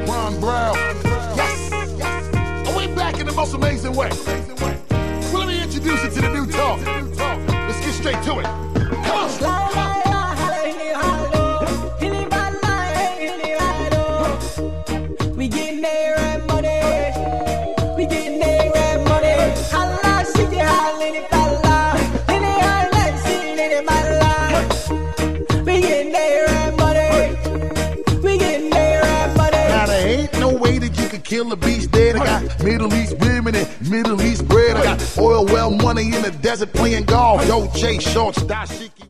Ron Brown. Yes, yes. And we back in the most amazing way. Well, let me introduce you to the new talk. Let's get straight to it. Come on. We getting there money. We getting there money. Holla, shake it, holla, it, holla. In the island, sing it, my life. We getting there money. We getting there money. Now there ain't no way that you could kill a beast dead. I got Middle East women and Middle East bread. I got oil well money in the desert playing golf. Yo, Chase Shorts, Dashiki.